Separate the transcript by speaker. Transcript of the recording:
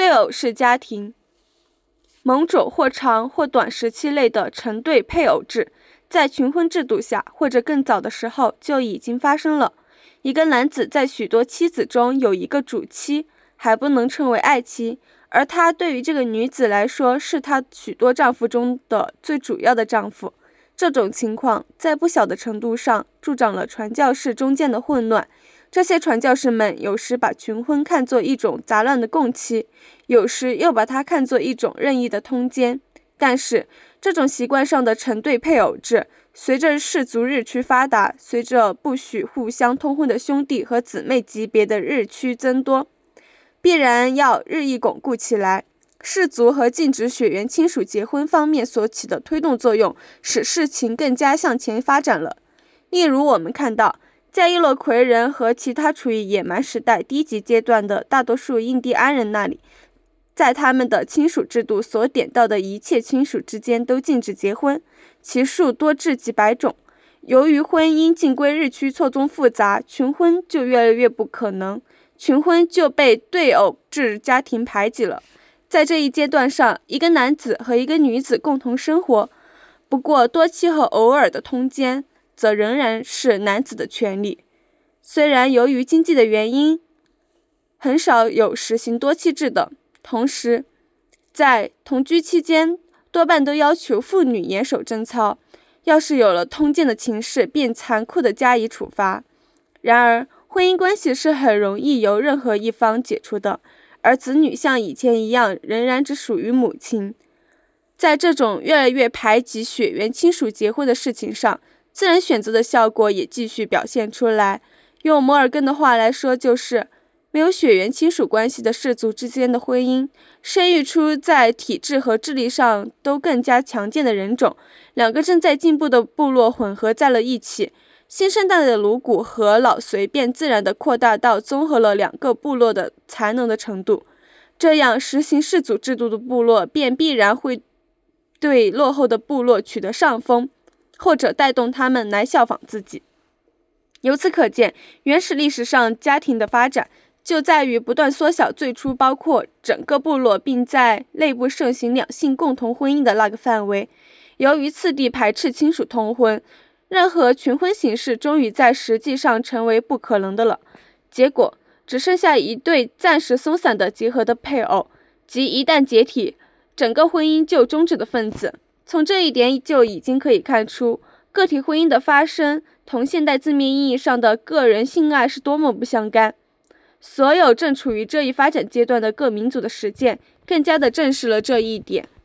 Speaker 1: 对偶式家庭，某种或长或短时期内的成对配偶制，在群婚制度下或者更早的时候就已经发生了。一个男子在许多妻子中有一个主妻，还不能称为爱妻，而他对于这个女子来说是她许多丈夫中的最主要的丈夫。这种情况在不小的程度上助长了传教士中间的混乱。这些传教士们有时把群婚看作一种杂乱的共妻，有时又把它看作一种任意的通奸。但是这种习惯上的成对配偶制，随着氏族日趋发达，随着不许互相通婚的兄弟和姊妹级别的日趋增多，必然要日益巩固起来。氏族和禁止血缘亲属结婚方面所起的推动作用，使事情更加向前发展了。例如我们看到，在伊洛魁人和其他处于野蛮时代低级阶段的大多数印第安人那里，在他们的亲属制度所点到的一切亲属之间都禁止结婚，其数多至几百种。由于婚姻进规日趋错综复杂，群婚就越来越不可能，群婚就被对偶制家庭排挤了。在这一阶段上，一个男子和一个女子共同生活，不过多妻和偶尔的通奸则仍然是男子的权利。虽然由于经济的原因，很少有实行多妻制的，同时在同居期间多半都要求妇女严守贞操，要是有了通奸的情事，便残酷地加以处罚。然而婚姻关系是很容易由任何一方解除的，而子女像以前一样仍然只属于母亲。在这种越来越排挤血缘亲属结婚的事情上，自然选择的效果也继续表现出来。用摩尔根的话来说，就是没有血缘亲属关系的氏族之间的婚姻，生育出在体质和智力上都更加强健的人种。两个正在进步的部落混合在了一起，新生代的颅骨和老髓便自然地扩大到综合了两个部落的才能的程度。这样实行氏族制度的部落便必然会对落后的部落取得上风，或者带动他们来效仿自己。由此可见，原始历史上家庭的发展就在于不断缩小最初包括整个部落并在内部盛行两性共同婚姻的那个范围。由于次第排斥亲属通婚，任何群婚形式终于在实际上成为不可能的了。结果只剩下一对暂时松散的结合的配偶，即一旦解体，整个婚姻就终止的分子。从这一点就已经可以看出，个体婚姻的发生同现代字面意义上的个人性爱是多么不相干。所有正处于这一发展阶段的各民族的实践，更加的证实了这一点。